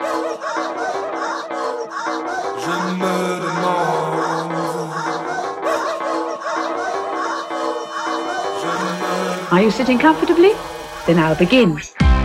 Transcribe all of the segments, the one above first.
Are you sitting comfortably? Then I'll begin.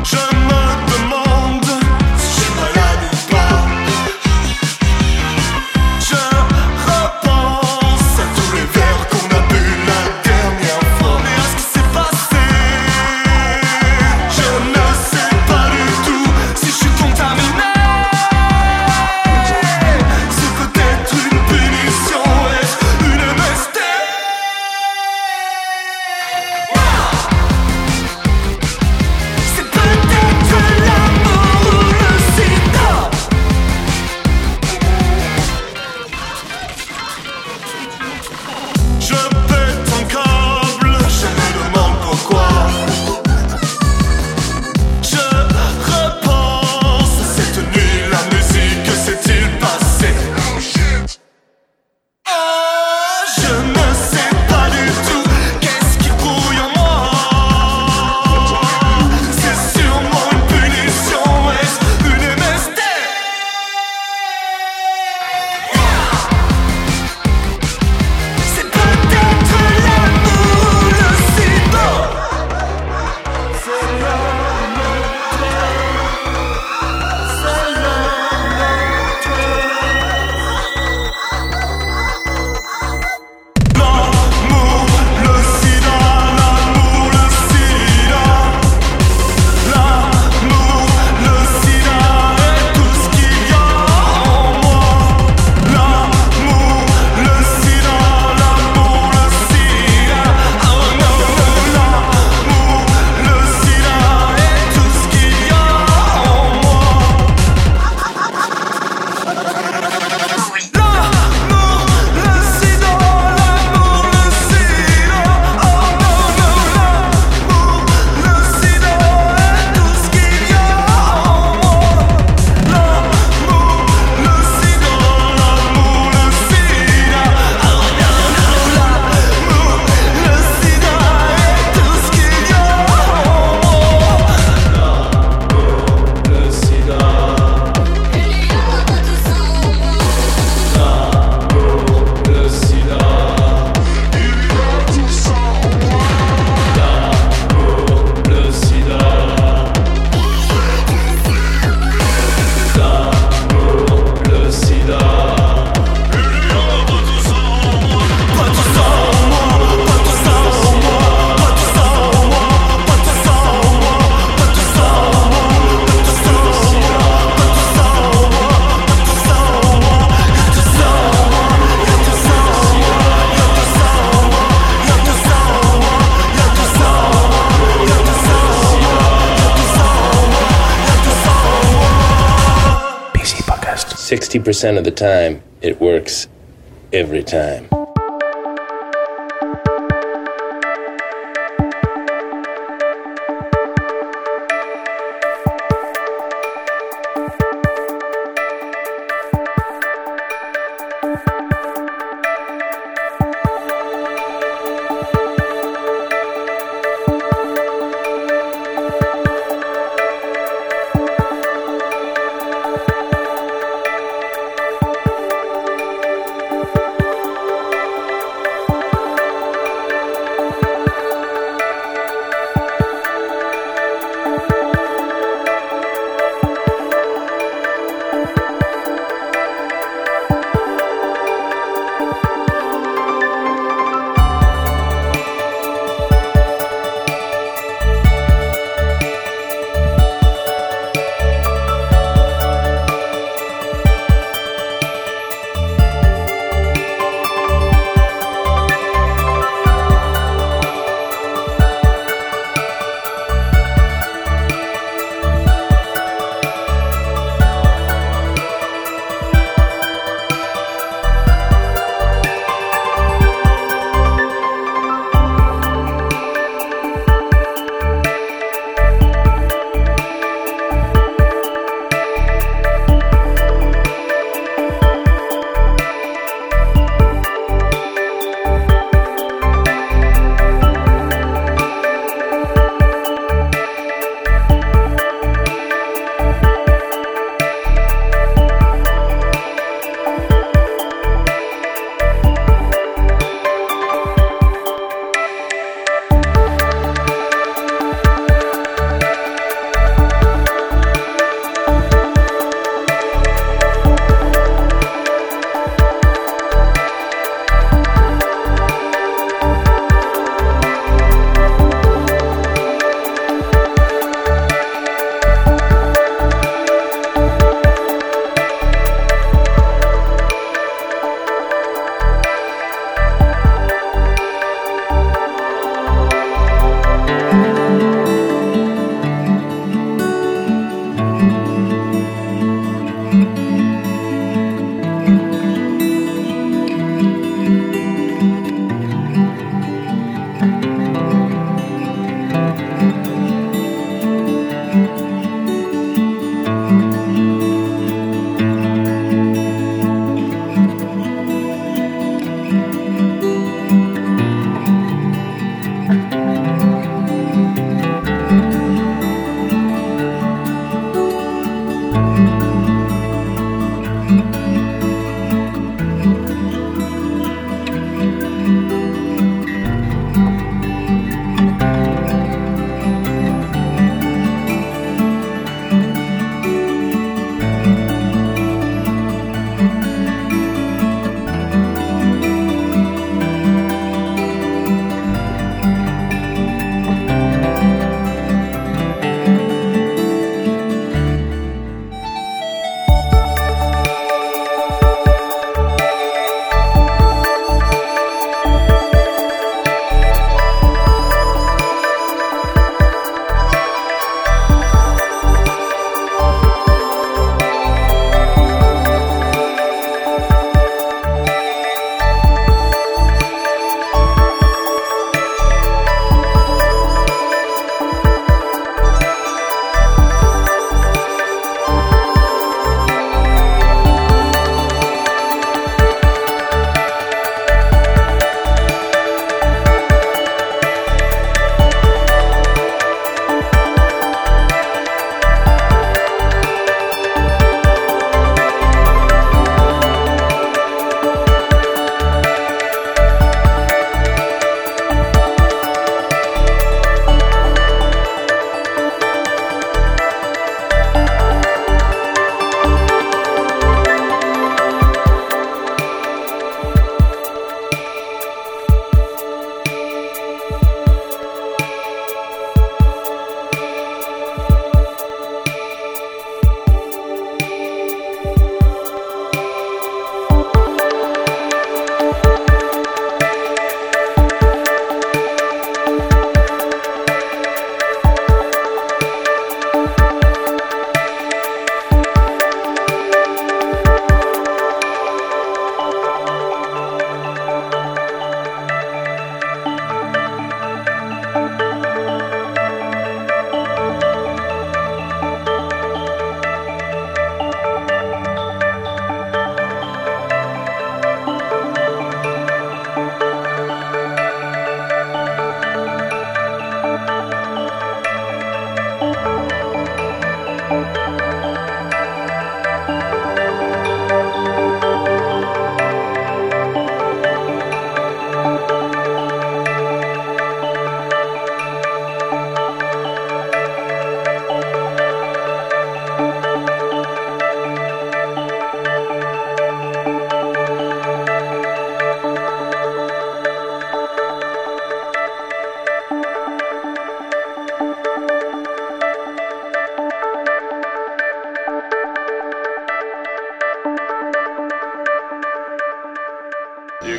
PC Podcast. 60% of the time, it works every time.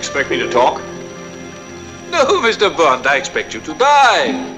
expect me to talk? No, Mr. Bond, I expect you to die.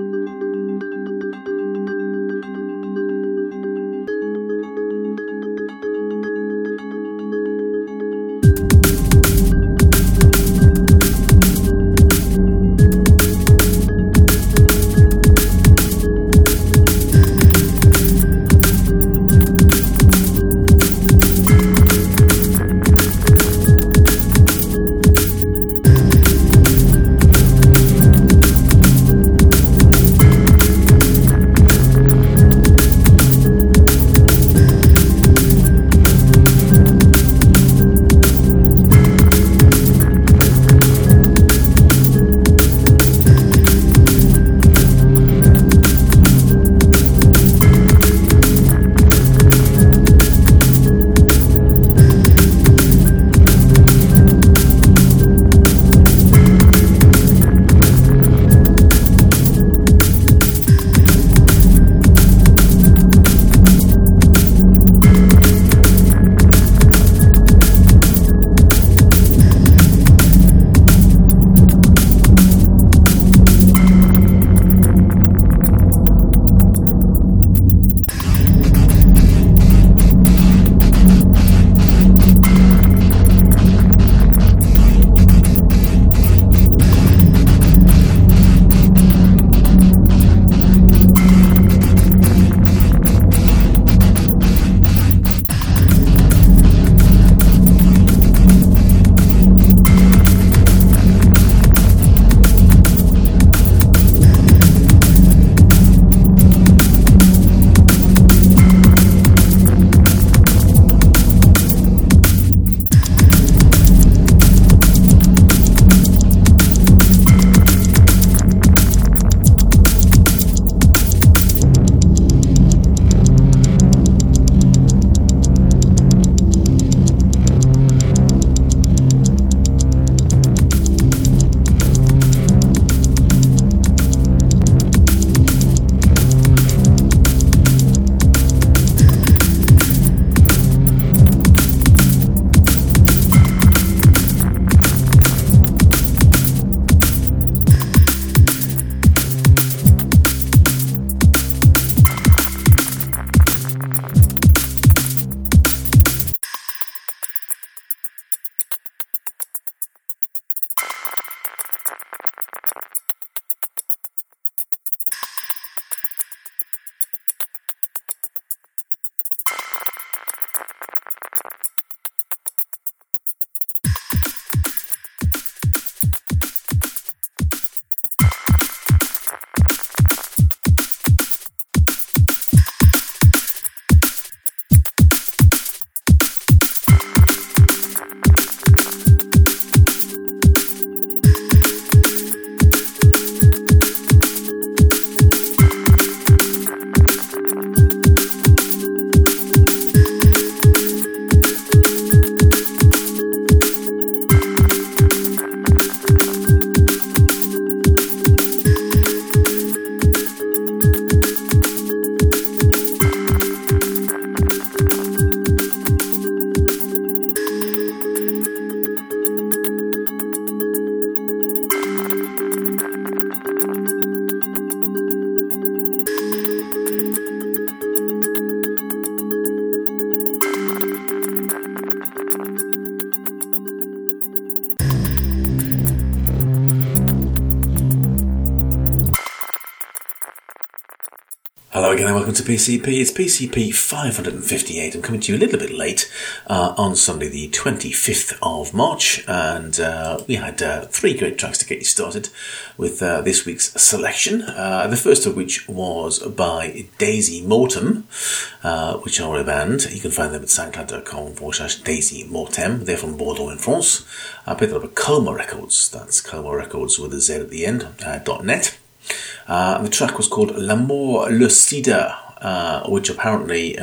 Hello again and welcome to PCP. It's PCP 558. I'm coming to you a little bit late on Sunday the 25th of March, and we had three great tracks to get you started with this week's selection. The first of which was by Daisy Mortem, which are a band. You can find them at soundcloud.com/Daisy Mortem. They're from Bordeaux in France. I picked it up at Coma Records. That's Coma Records with a Z at the end, .net. And the track was called L'amour le sida, which apparently,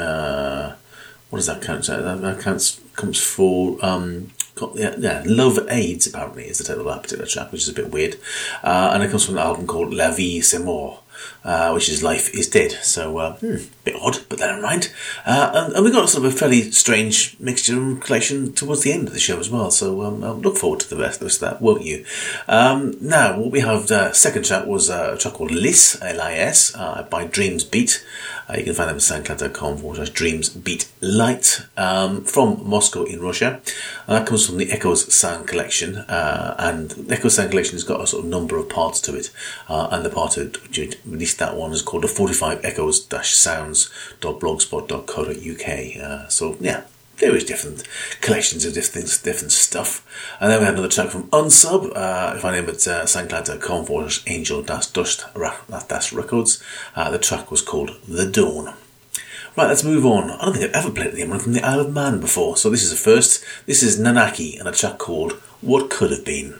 what does that count? That comes for, Love AIDS, apparently, is the title of that particular track, which is a bit weird. And it comes from an album called La Vie C'est Mort. which is Life is Dead. So, bit odd, but never mind. And we got sort of a fairly strange mixture and collection towards the end of the show as well. So, I'll look forward to the rest of that, won't you? Now, what we have, second track was a track called Lis, L-I-S, by Dreams Beat. You can find them at soundcloud.com/Dreams Beat Light, from Moscow in Russia. And that comes from the Echoes Sound Collection. And the Echoes Sound Collection has got a sort of number of parts to it. And the part which released that one is called the 45 Echoes-Sounds.blogspot.co.uk. So, yeah. Various different collections of different stuff. And then we had another track from Unsub. You find him at soundcloud.com/Angel-Dust Records. The track was called The Dawn. Right, let's move on. I don't think I've ever played anyone from the Isle of Man before, so this is a first. This is Nanaki and a track called What Could Have Been.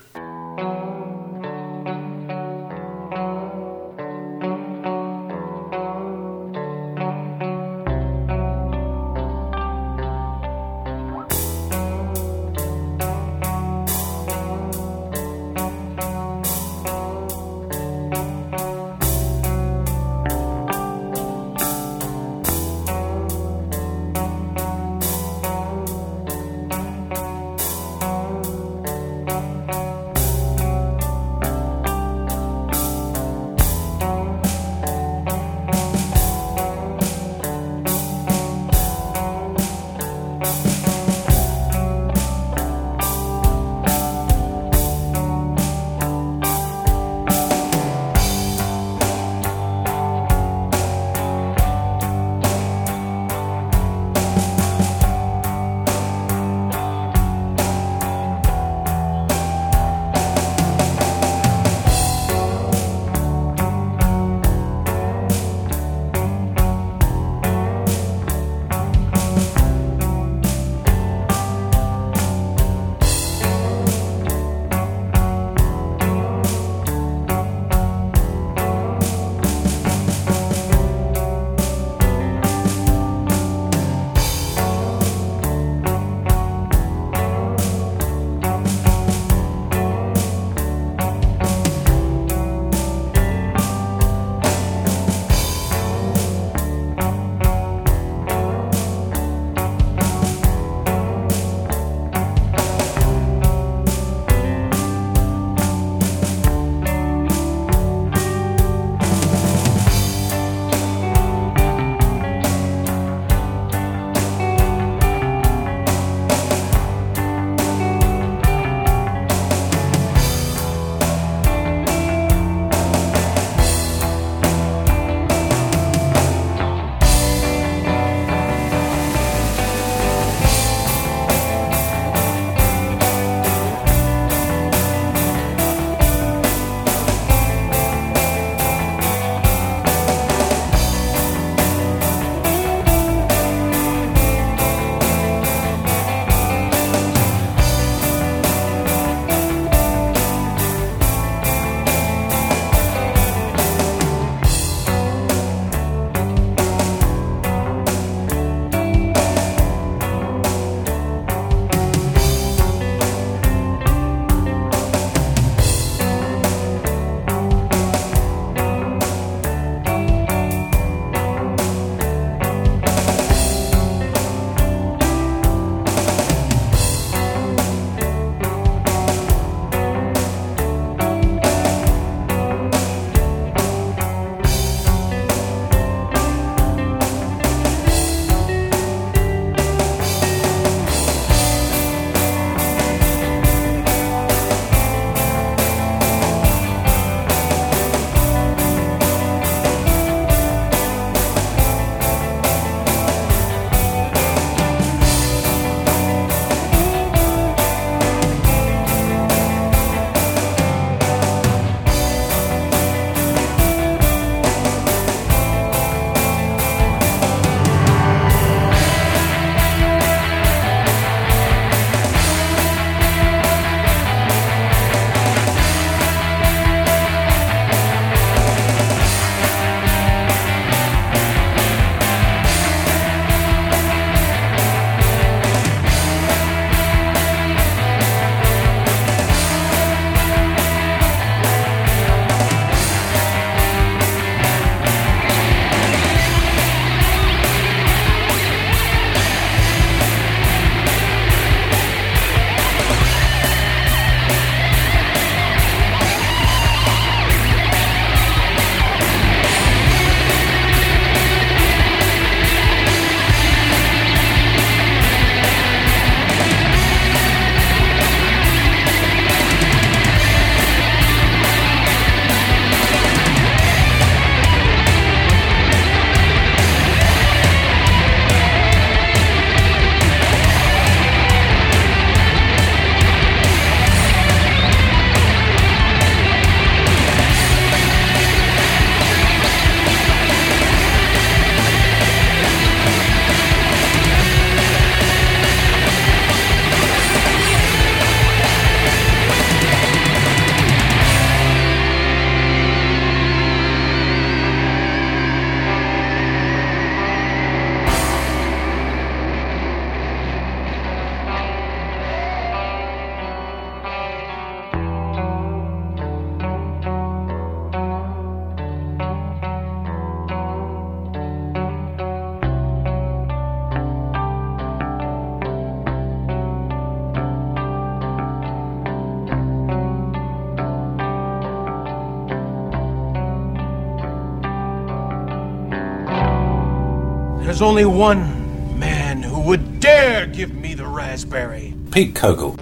There's only one man who would dare give me the raspberry. Pete Kogel.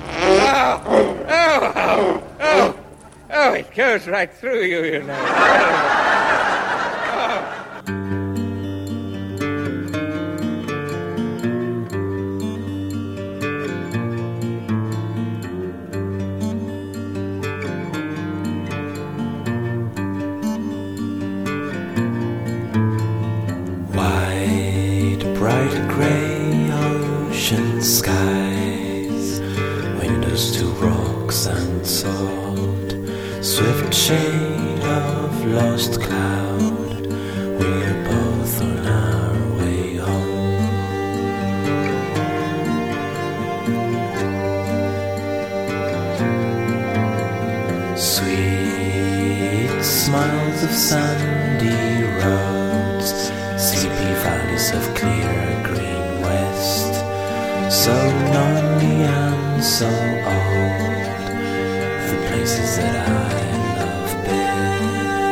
Oh, it goes right through you, you know. White, bright grey ocean skies, windows to rocks and salt, swift shade of lost cloud, we're both on our way home. Sweet smiles of sandy roads, sleepy valleys of clear green west, so lonely and so old, the places that I love best.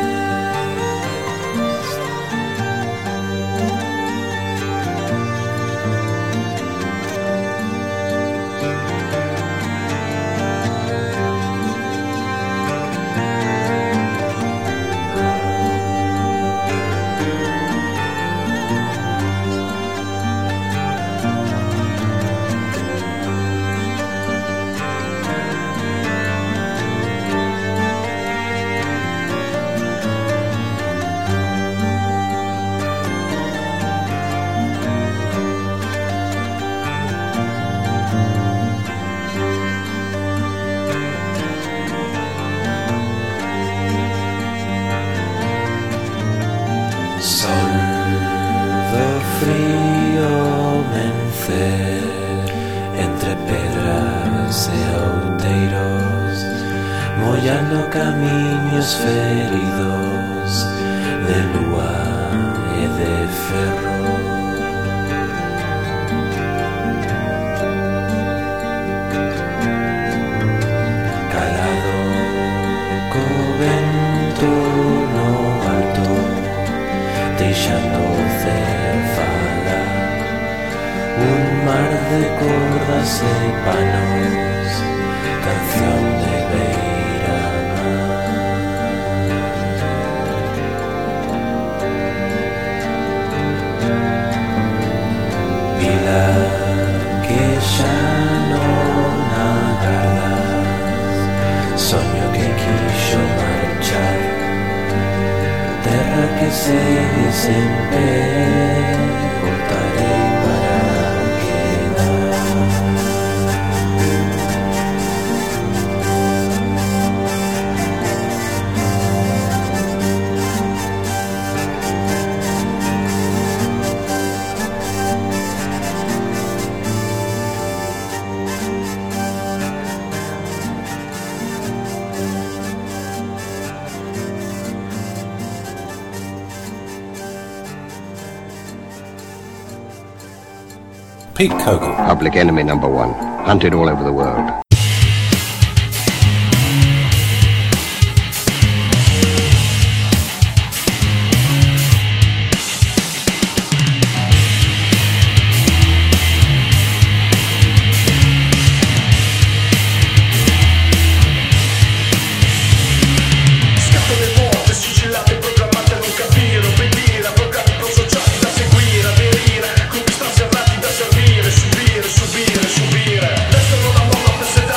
Soldo frío vencer entre pedras e outeiros, mollando camiños feridos de lúa e de ferro. Calado co vento no alto, deixando cefala un mar de cordas e panos, canción de beira-mar. Vila que xa non agardas, soño que quixo marchar, terra que segues en pé, voltarei para quedar. Pete Kogel. Public enemy number one. Hunted all over the world. Subire, subire, subire. Destra non ha modo per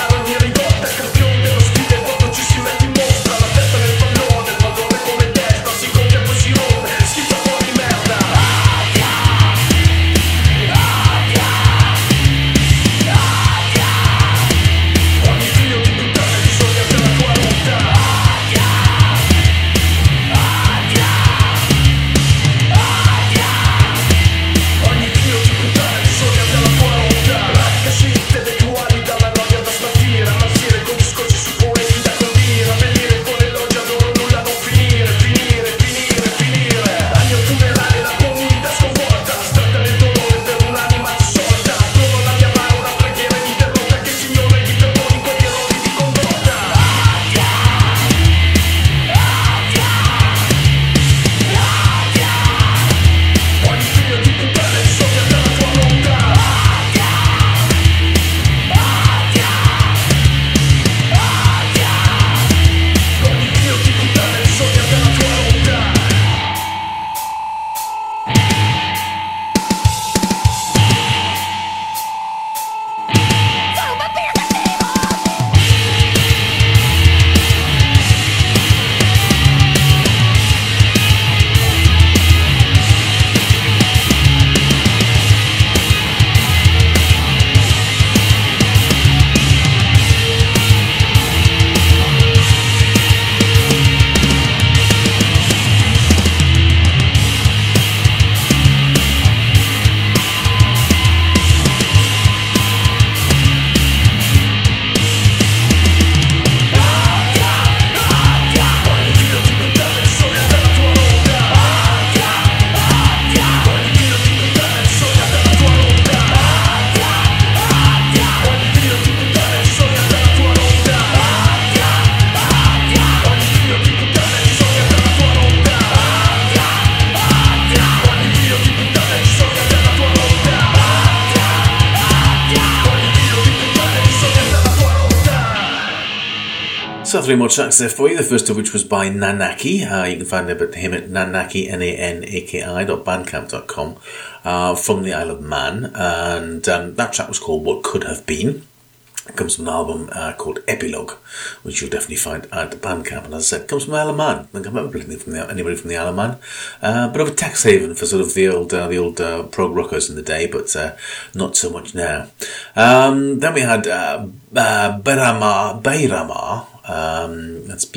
So 3 more tracks there for you, the first of which was by Nanaki. You can find him at nanaki, nanaki.bandcamp.com, from the Isle of Man, and that track was called What Could Have Been. It comes from an album called Epilogue, which you'll definitely find at the Bandcamp. And as I said, it comes from Isle of Man. I think I've never played anybody from the Isle of Man. Bit of a tax haven for sort of the old prog rockers in the day, but not so much now. Then we had Beirama, that's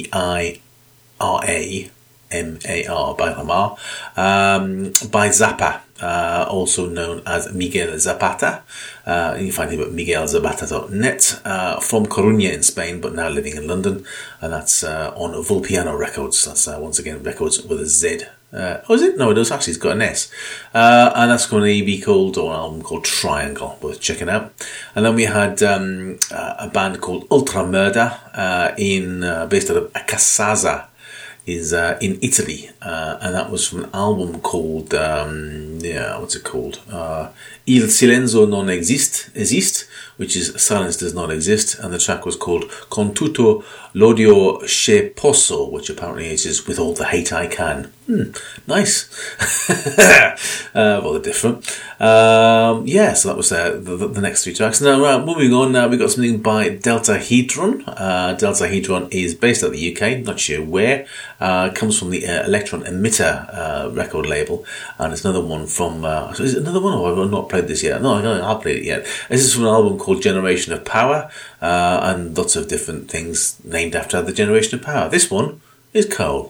Beiraramar, Beirama, by Zappa. Also known as Miguel Zapata. You can find him at miguelzapata.net, from Coruña in Spain, but now living in London, and that's on Vulpiano Records. That's once again records with a Z. Is it? No, it does actually. It's got an S, and that's going to be called, or an album called Triangle, worth checking out. And then we had a band called Ultra Murder, based out of Casaza, is in Italy, and that was from an album called what's it called? Il Silenzio Non Esiste, which is Silence Does Not Exist, and the track was called Con Tutto l'Odio Che Posso, which apparently is With All the Hate I Can. Nice. Rather different. So that was the next 3 tracks. Now, moving on, we got something by Delta Hedron. Delta Hedron is based out of the UK, not sure where. Comes from the Electron Emitter record label, and it's another one from... is it another one? Oh, I've not played this yet. No, I haven't played it yet. This is from an album called Generation of Power, and lots of different things named after the Generation of Power. This one is Coal.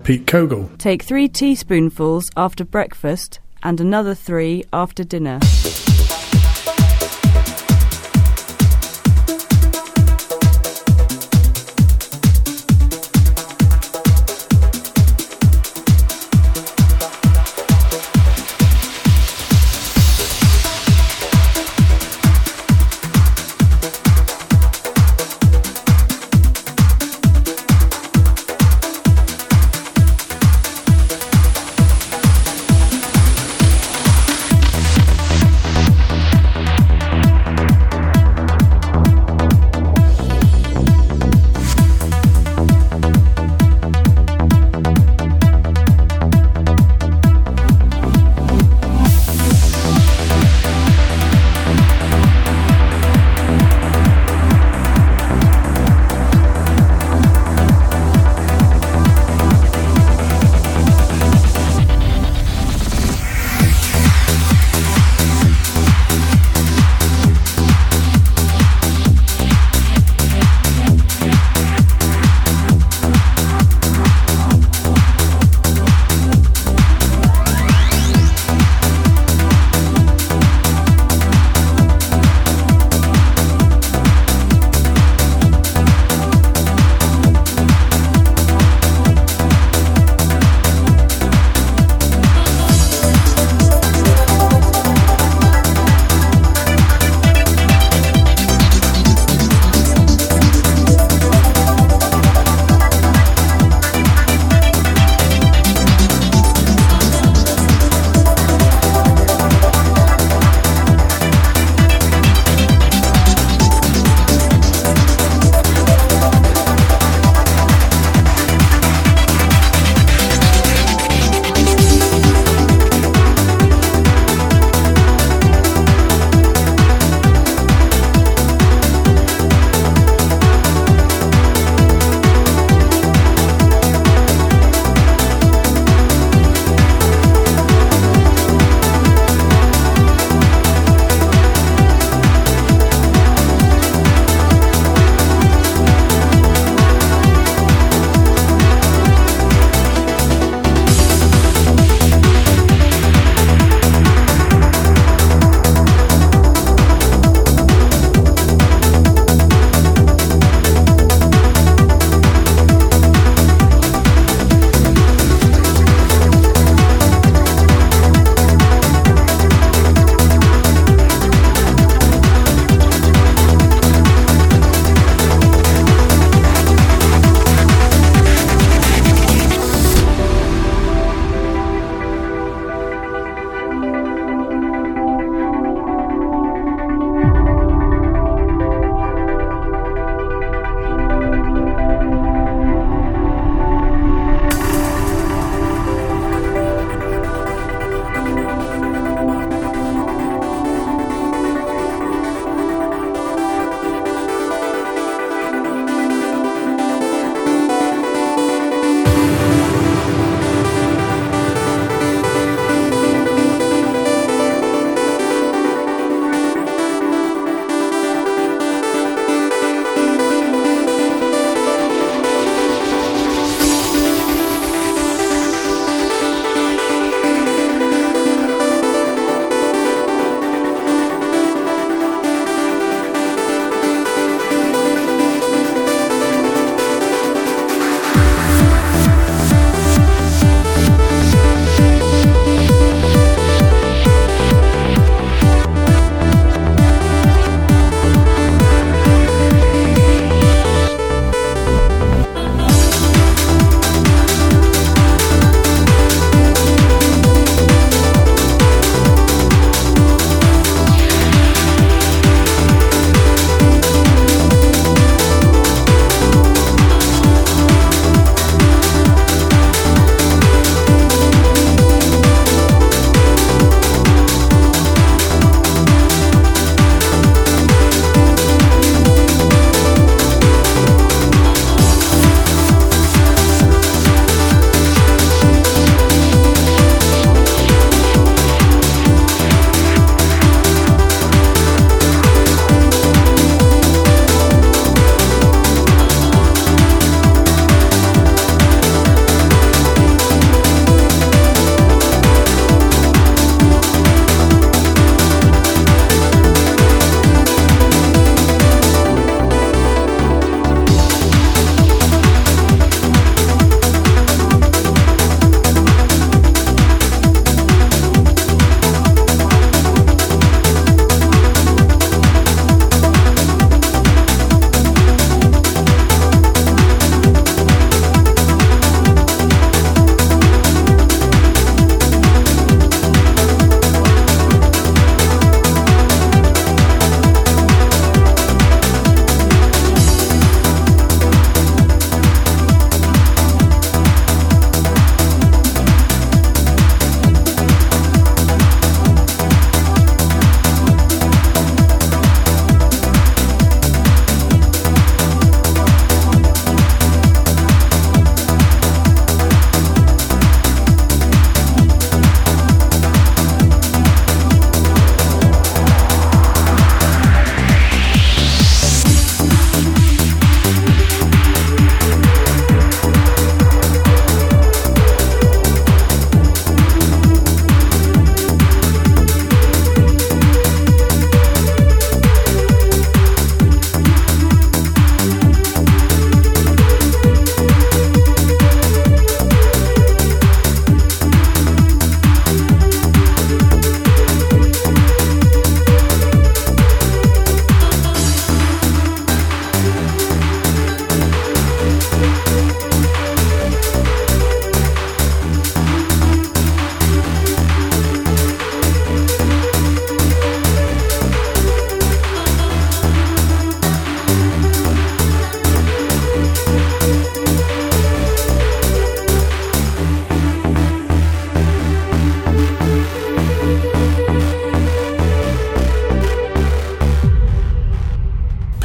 Pete Kogel. Take 3 teaspoonfuls after breakfast and another 3 after dinner.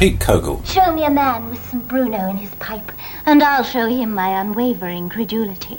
Pete Kogel. Show me a man with some Bruno in his pipe, and I'll show him my unwavering credulity.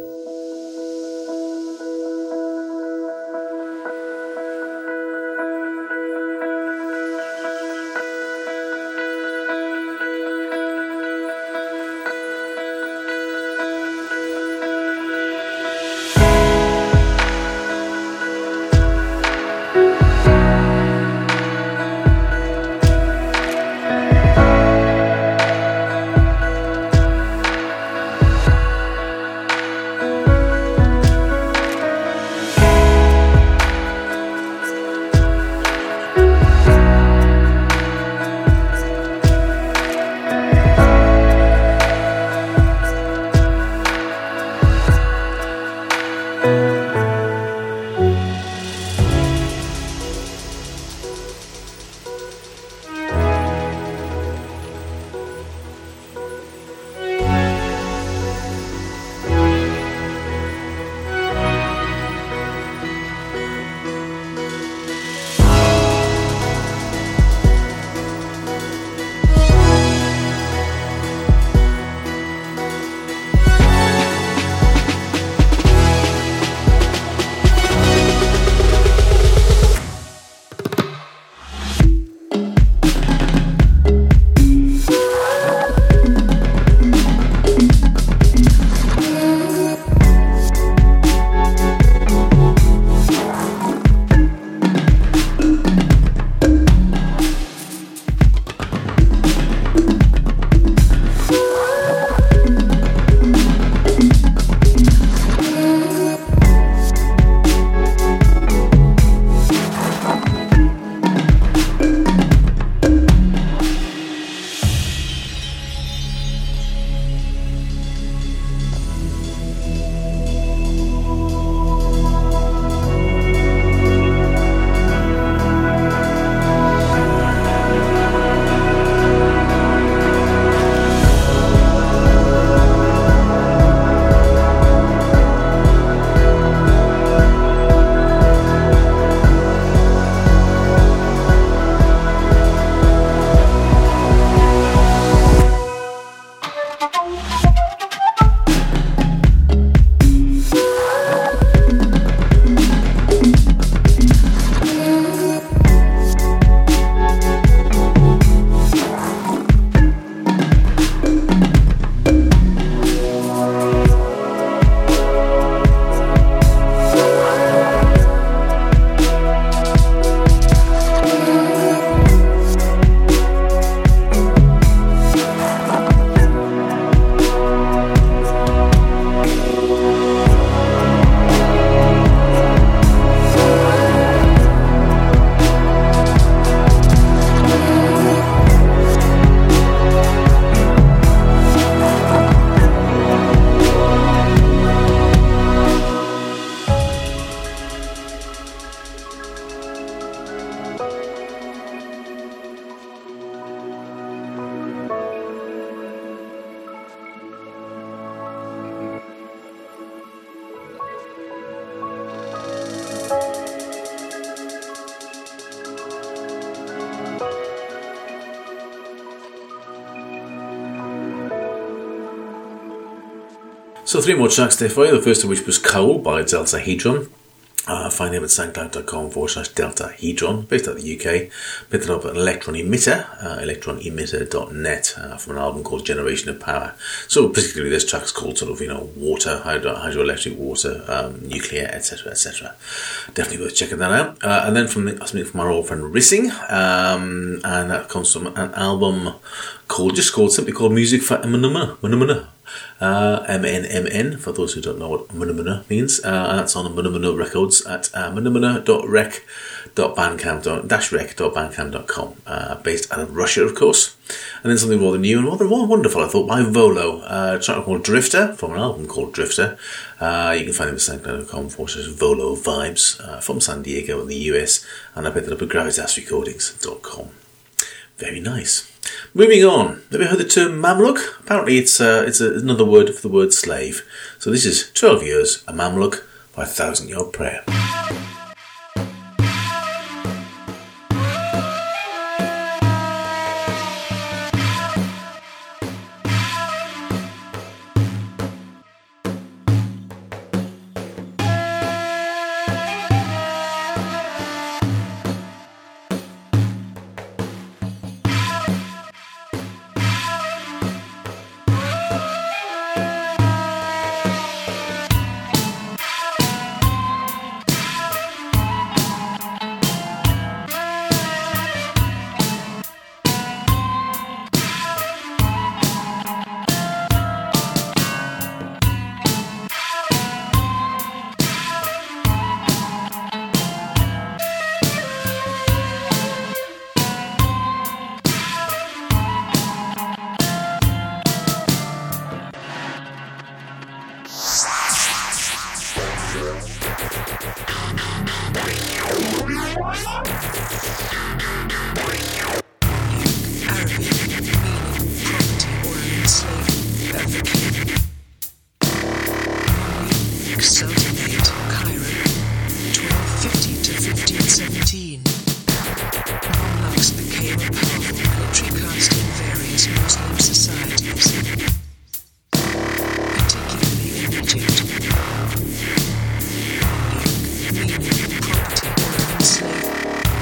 So 3 more tracks there for you, the first of which was Coal by Deltahedron. Find them at soundcloud.com/Deltahedron, based out of the UK. Picked it up at Electron Emitter, electronemitter.net, from an album called Generation of Power. So particularly this track's called sort of, water, hydroelectric water, nuclear, etc., etc. Definitely worth checking that out. And then from our old friend Rissing, and that comes from an album simply called Music for Munumuna. MNMN, for those who don't know what Munumuna means, and that's on Munumuna Records at munumuna.rec.bandcamp.com, based out of Russia, of course. And then something rather new and rather wonderful, I thought, by Volo, a track called Drifter, from an album called Drifter. You can find it at soundcloud.com/Volo Vibes, from San Diego in the US, and I picked it up at gravitasrecordings.com. Very nice. Moving on, have you heard the term Mamluk? Apparently it's another word for the word slave. So this is 12 Years a Mamluk by 1,000 Yard Prayer. Sultanate, Cairo, 1250 to 1517. Non-Lux became a powerful military caste in various Muslim societies, particularly in Egypt. Meaning property or enslavement.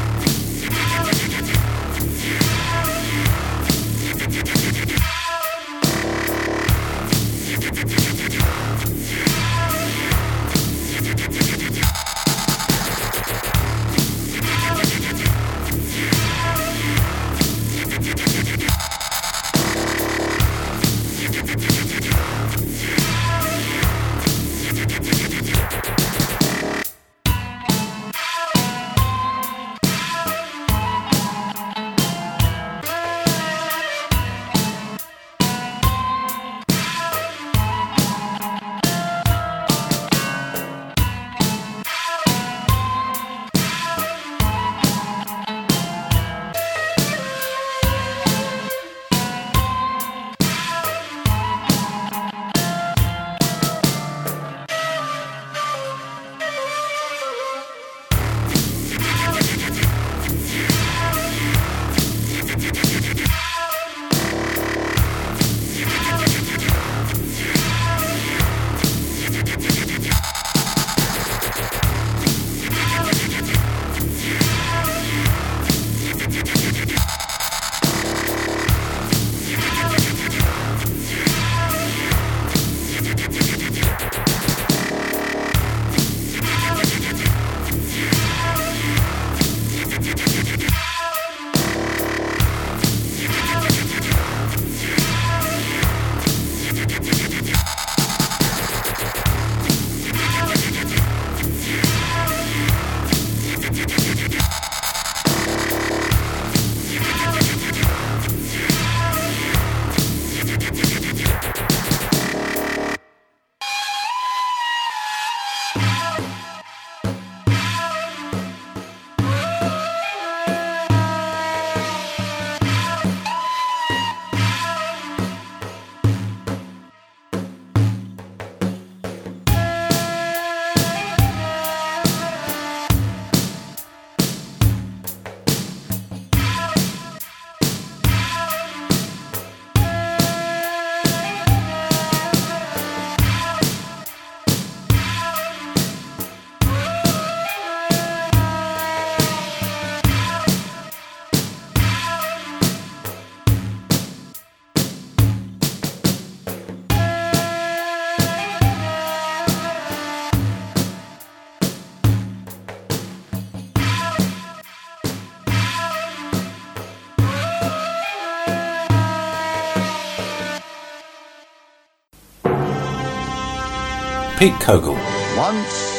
Pete Kogel. Once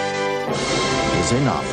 is enough.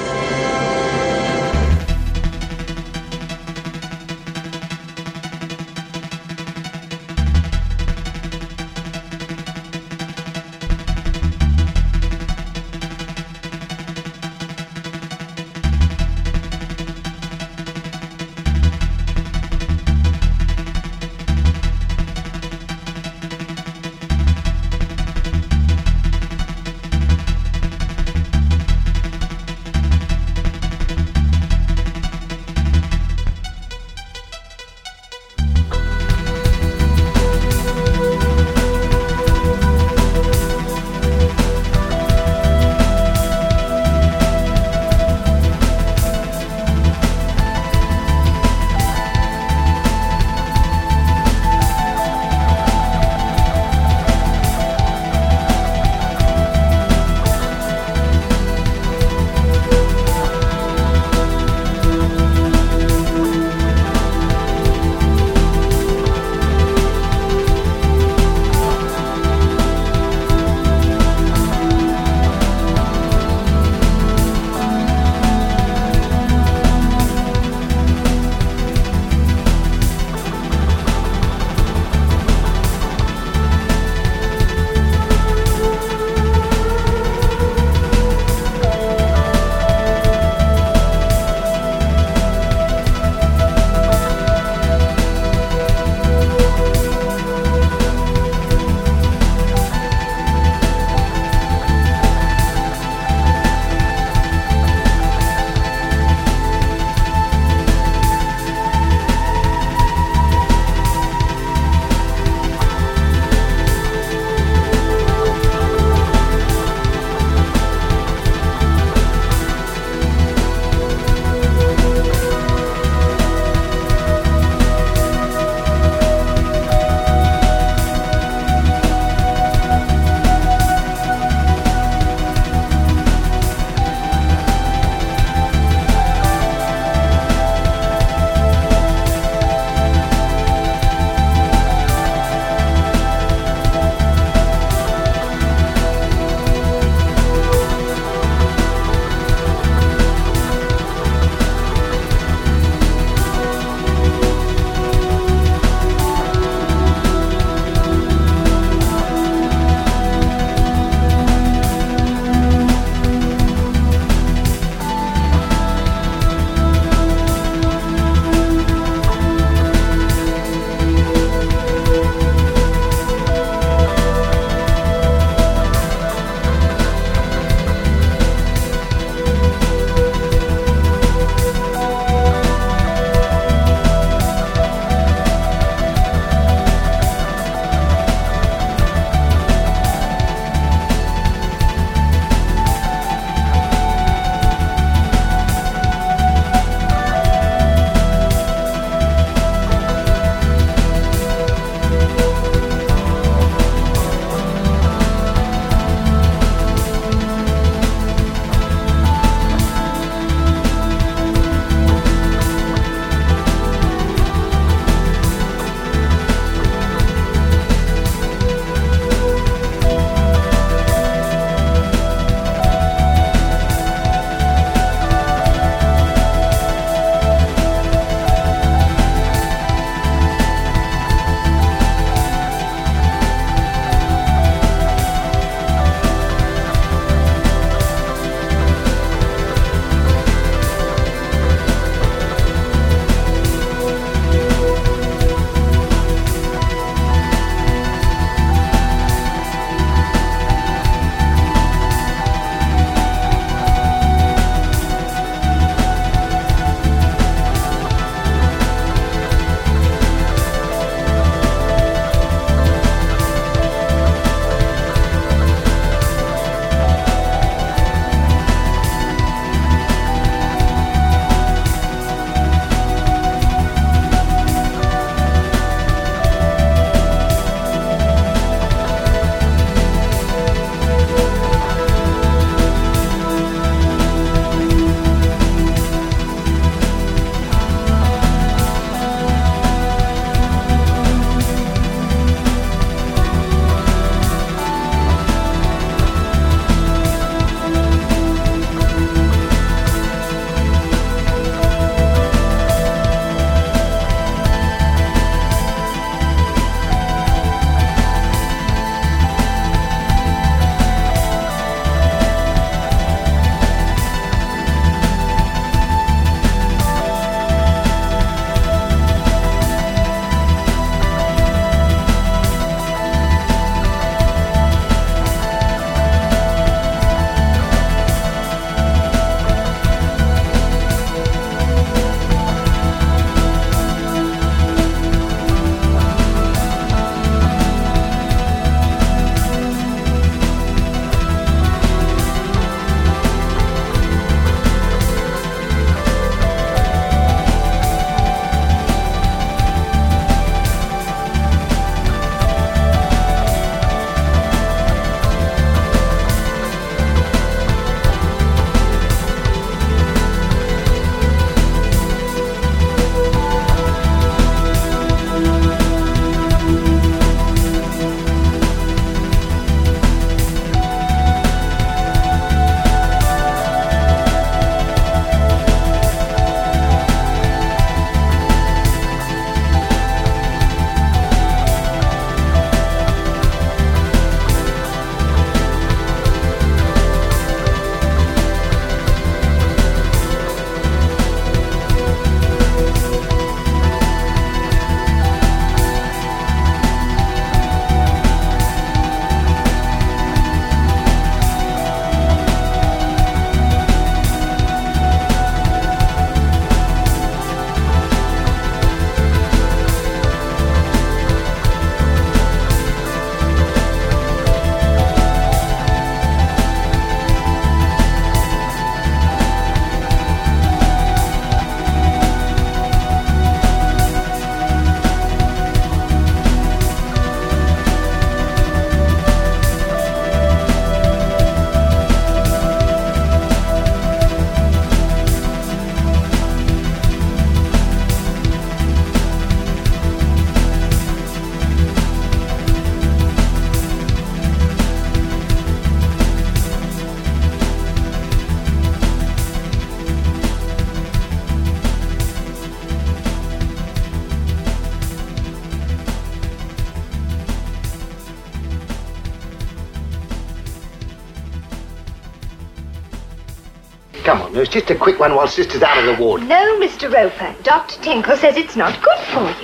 Come on, nurse, just a quick one while Sister's out of the ward. No, Mr. Roper. Dr. Tinkle says it's not good for you.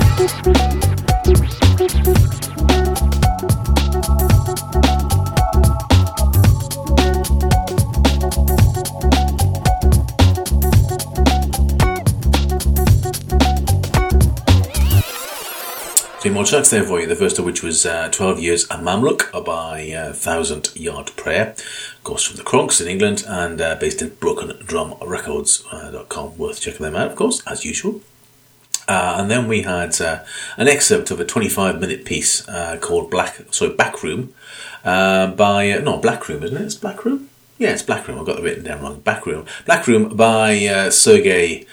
Three more tracks there for you, the first of which was 12 Years a Mamluk by 1000 Yard Prayer, of course from the Kronks in England, and based at BrokenDrumRecords.com. Worth checking them out, of course, as usual. And then we had an excerpt of a 25-minute piece called Backroom by... not Blackroom, isn't it? It's Blackroom? Yeah, it's Blackroom. I've got it written down wrong. Backroom by Sergei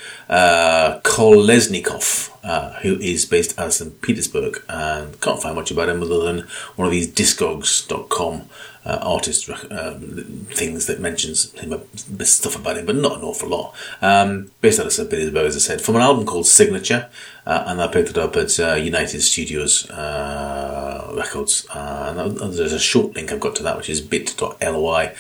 Kolesnikov, who is based out of St. Petersburg, and can't find much about him other than one of these Discogs.com artist things that mentions him, stuff about him, but not an awful lot. Based out of St. Petersburg, as I said, from an album called Signature, and I picked it up at United Studios Records, and there's a short link I've got to that, which is bit.ly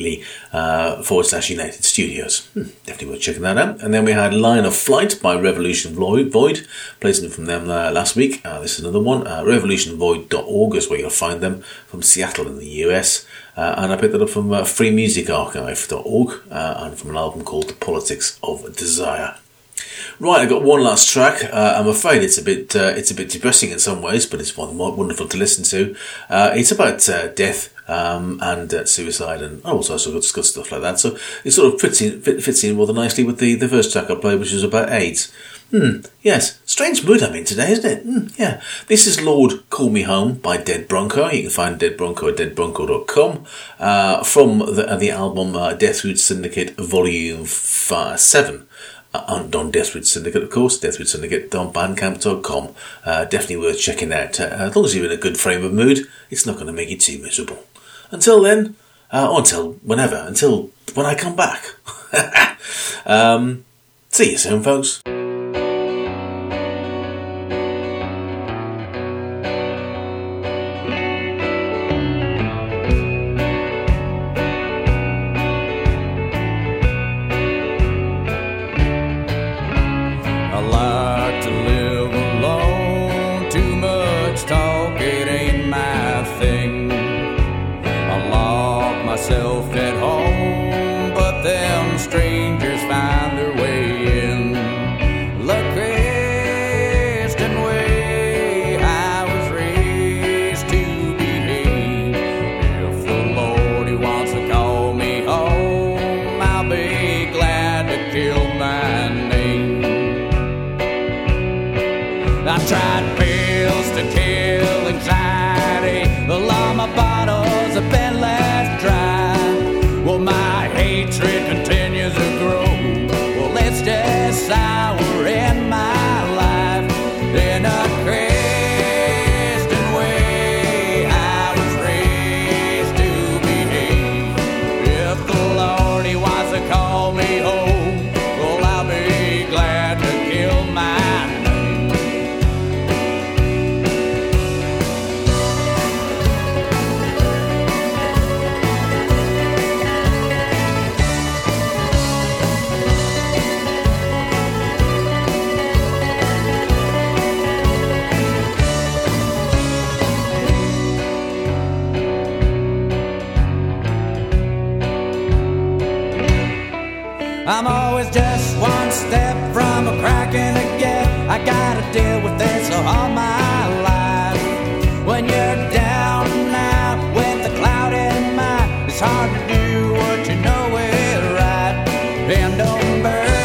/United Studios. Definitely worth checking that out. And then we had Line of Flight by Revolution Void, placing it from them last week. This is another one. RevolutionVoid.org is where you'll find them, from Seattle in the US. And I picked that up from freemusicarchive.org, and from an album called The Politics of Desire. Right, I've got one last track. I'm afraid it's a bit depressing in some ways, but it's wonderful to listen to. It's about death and suicide and all sorts of good stuff like that. So it sort of fits in rather nicely with the first track I played, which was about AIDS. Yes, strange mood I'm in today, isn't it? Yeah. This is Lord Call Me Home by Dead Bronco. You can find Dead Bronco at deadbronco.com from the album Death Root Syndicate Volume 7. On Death Root Syndicate, of course, deathrootsyndicate.bandcamp.com. Definitely worth checking out. As long as you're in a good frame of mood, it's not going to make you too miserable. Until then, until when I come back. See you soon, folks. I'm always just one step from a crack in the gate. I gotta deal with this all my life. When you're down and out with a cloud in mind, it's hard to do what you know is right. And don't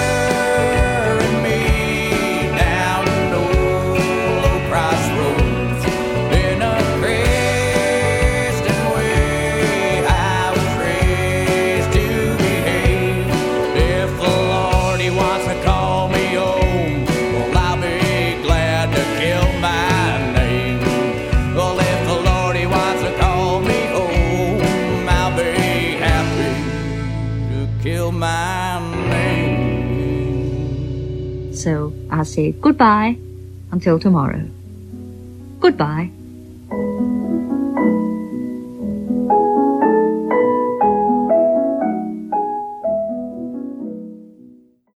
bury me down the old crossroads in a Christian way. I was raised to behave. If the Lord, He wants to call me home, well, I'll be glad to kill my name. Well, if the Lord, He wants to call me home, I'll be happy to kill my name. So I'll say goodbye until tomorrow. Goodbye.